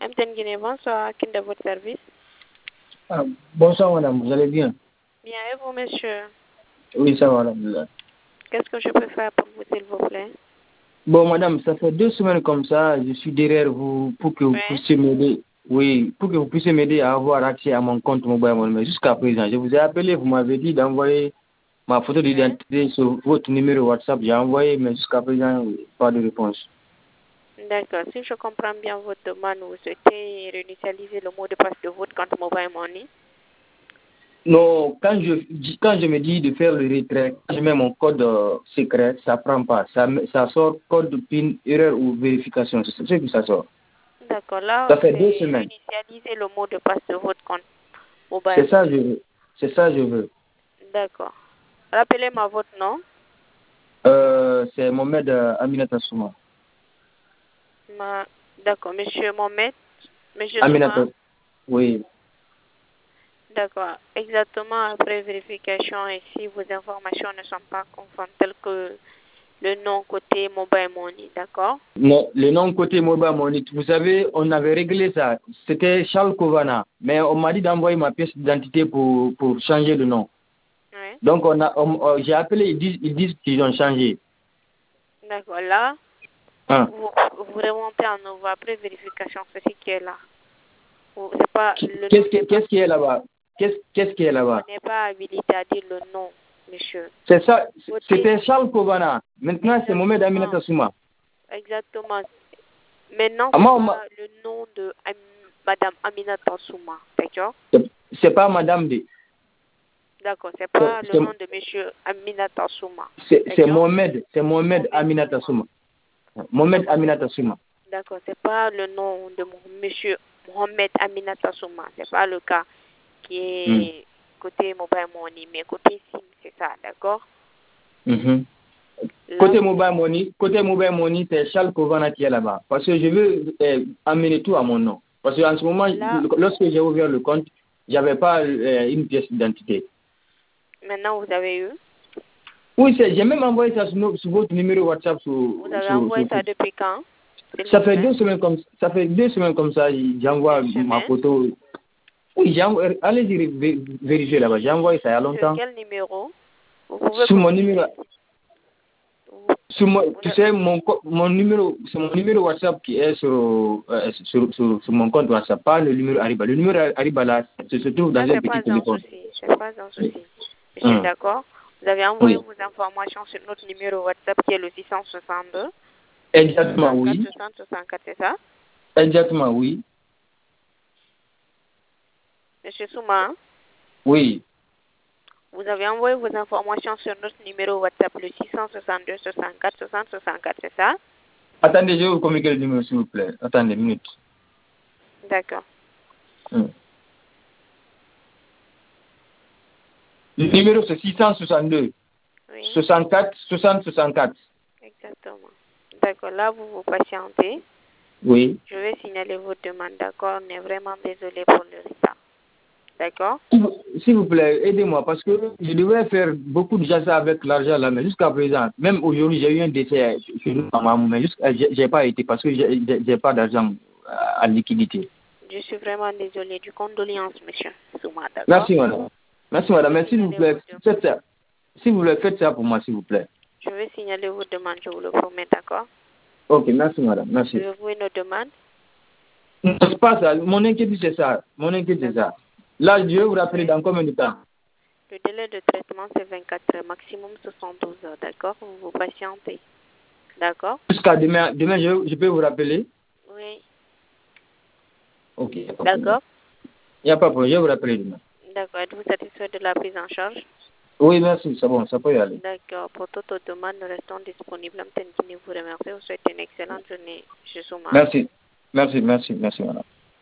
MTN Guinée, bonsoir. Qui de votre service? Bonsoir madame, vous allez bien? Bien, et vous, monsieur? Oui, ça va, madame. Qu'est-ce que je peux faire pour vous, s'il vous plaît? Bon madame, ça fait 2 semaines comme ça, je suis derrière vous pour que vous puissiez m'aider. Oui, pour que vous puissiez m'aider à avoir accès à mon compte mobile money. Mais jusqu'à présent, je vous ai appelé, vous m'avez dit d'envoyer ma photo d'identité sur votre numéro WhatsApp. J'ai envoyé, mais jusqu'à présent, pas de réponse. D'accord. Si je comprends bien votre demande, vous souhaitez réinitialiser le mot de passe de votre compte mobile money? Non, quand je me dis de faire le retrait, quand je mets mon code secret, ça prend pas. Ça sort code PIN, erreur ou vérification. C'est ce que ça sort. D'accord. Là, Ça fait c'est 2 semaines. réinitialiser le mot de passe de votre compte mobile. C'est ça, je veux. C'est ça, je veux. D'accord. Rappelez-moi votre nom. C'est Mohamed Aminata Souma. D'accord. Monsieur Mohamed. Monsieur Aminata, Souma. oui. D'accord. Exactement après vérification, et si vos informations ne sont pas conformes, telles que le nom côté mobile money, d'accord? Non, le nom côté mobile money, vous savez, on avait réglé ça. C'était Charles Kovana. Mais on m'a dit d'envoyer ma pièce d'identité pour changer le nom. Oui. Donc, j'ai appelé, ils disent qu'ils ont changé. D'accord. Là, Hein. vous remontez en nouveau après vérification, c'est ce qui est là. C'est pas le nom. Qu'est-ce qui est là-bas? Qu'est-ce qui est là-bas? On n'est pas habilité à dire le nom, monsieur. C'est ça, c'était Charles Kovana. Maintenant, c'est Mohamed Aminata Souma. Exactement. Maintenant, c'est le nom de Madame Aminata Souma, d'accord? C'est pas Madame D. D'accord, c'est pas le nom de monsieur Aminata Souma. C'est Mohamed Aminata Souma. Mohamed Aminata Souma. D'accord, c'est pas le nom de monsieur Mohamed Aminata Souma. C'est pas le cas qui est côté mobile money, mais côté SIM, c'est ça, d'accord? Côté mobile money, c'est Charles Kovana qui est là-bas. Parce que je veux amener tout à mon nom. Parce qu'en ce moment, lorsque j'ai ouvert le compte, j'avais pas une pièce d'identité. Maintenant, vous avez eu? Oui, j'ai même envoyé ça sur votre numéro WhatsApp. Vous avez envoyé ça depuis quand? Ça fait 2 semaines comme ça, j'envoie ma photo. Oui, allez-y vérifier là-bas. J'ai envoyé ça il y a longtemps. Sur quel numéro? Sur mon numéro. Tu sais, mon numéro, c'est mon numéro WhatsApp qui est sur mon compte WhatsApp, pas le numéro Ariba. Le numéro Ariba là, se trouve dans un petit téléphone. C'est pas un souci. Je suis d'accord. Vous avez envoyé vos informations sur notre numéro WhatsApp qui est le 662. Exactement, oui. 64, c'est ça? Exactement, oui. Monsieur Souma? Oui. Vous avez envoyé vos informations sur notre numéro WhatsApp, le 662 64 60 64, c'est ça? Attendez, je vais vous communiquer le numéro, s'il vous plaît. Attendez une minute. D'accord. Le numéro, c'est 662 64 60 64. Exactement. D'accord. Là, vous patientez. Oui. Je vais signaler votre demande, d'accord? On est vraiment désolé pour le retard. D'accord? S'il vous plaît, aidez-moi parce que je devrais faire beaucoup de choses avec l'argent là, mais jusqu'à présent, même aujourd'hui, j'ai eu un décès chez nous, mais j'ai pas été parce que j'ai pas d'argent à liquidité. Je suis vraiment désolé. Du condoléances, monsieur Souma, d'accord? Merci, madame. Merci, madame. Mais s'il vous plaît, faites ça. S'il vous plaît, faites ça pour moi, s'il vous plaît. Je vais signaler vos demandes, je vous le promets, d'accord? Ok, merci, madame. Merci. Pouvez-vous une demande? Non, c'est pas ça. Mon inquiétude, c'est ça. Là, je vais vous rappeler dans combien de temps? Le délai de traitement, c'est 24 heures, maximum 72 heures, d'accord? Vous patientez, d'accord? Jusqu'à demain, je peux vous rappeler? Oui. Ok. D'accord? Il n'y a pas de problème, je vais vous rappeler demain. D'accord. Êtes-vous satisfait de la prise en charge? Oui, merci, c'est bon, ça peut y aller. D'accord. Pour toute demande, nous restons disponibles. Vous remercie. Vous souhaite une excellente journée. Je suis Souma. Merci, madame.